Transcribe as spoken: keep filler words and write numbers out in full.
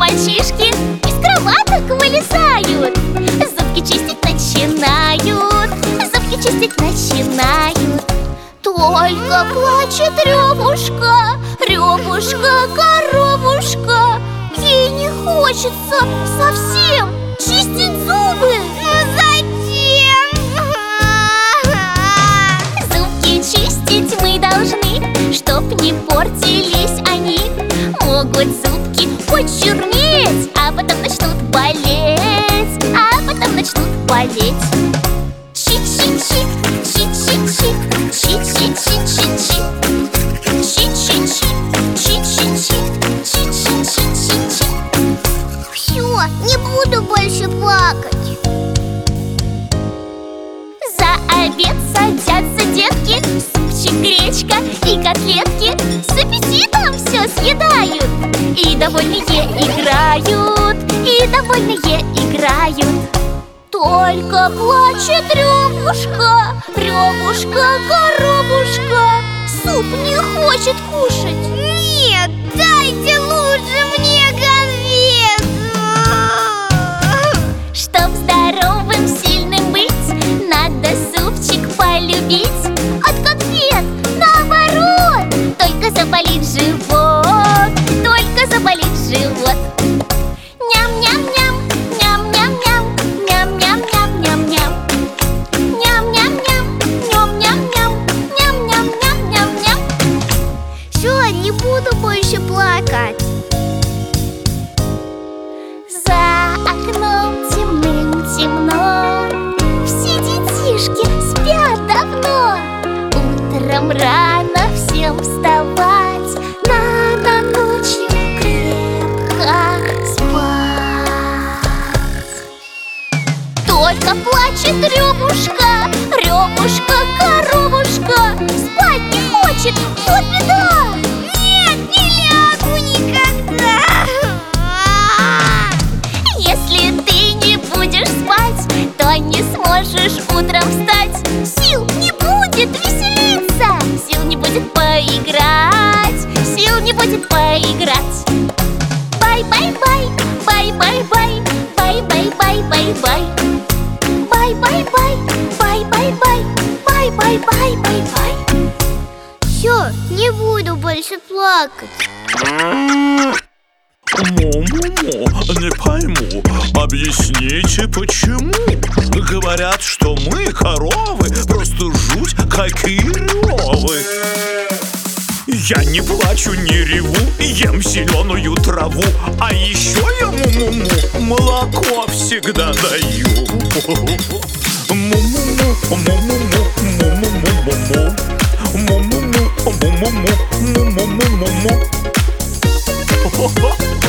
мальчишки из кроваток вылезают, зубки чистить начинают, зубки чистить начинают. Только плачет Ревушка, Ревушка, коровушка. Ей не хочется совсем чистить зубы. Ну зачем? Зубки чистить мы должны, чтоб не портились они. Могут зубки почернеть, а потом начнут болеть, а потом начнут болеть. Чи-чи-чи, чи-чи-чи, чи-чи-чи-чи-чи, чи-чи-чи, чи-чи-чи, чи-чи-чи-чи-чи. Все, не буду больше плакать. За обед садятся детки, супчик, гречка и котлетки. С аппетитом все съедают, и довольные играют, и довольные играют. Только плачет Ревушка, Ревушка, коровушка. Суп не хочет кушать. Нет, дайте лучше мне конфет. Чтоб здоровым, сильным быть, надо супчик полюбить. От конфет наоборот, только заболит живот, только заболит живот. Ням-ням-ням, ням-ням-ням, ням-ням-ням-ням-ням. Ням-ням-ням, ням-ням-ням, ням-ням-ням-ням-ням. Все, не буду больше плакать. За окном темным темно, все детишки спят давно. Утром рано всем вставать, надо ночью крепко спать. Только плачет Ревушка, Ревушка, коровушка. Спать не хочет, вот беда. Нет, не лягу никогда. Если ты не будешь спать, то не сможешь утром встать. Сил не будет веселиться, сил не будет поиграть, сил не будет поиграть. Бай-бай-бай, бай-бай-бай, бай-бай-бай-бай-бай. Бай-бай-бай, бай-бай-бай, бай-бай-бай-бай-бай. Все, не буду больше плакать. Му-му-му, не пойму, объясните почему. Говорят, что мы, коровы, просто жуть какие ревы. Я не плачу, не реву, ем зеленую траву. А еще я му-му-му, молоко всегда даю. Му-му-му, му-му-му, му-му-му-му-му. Му-му-му, му-му-му, му-му-му-му-му.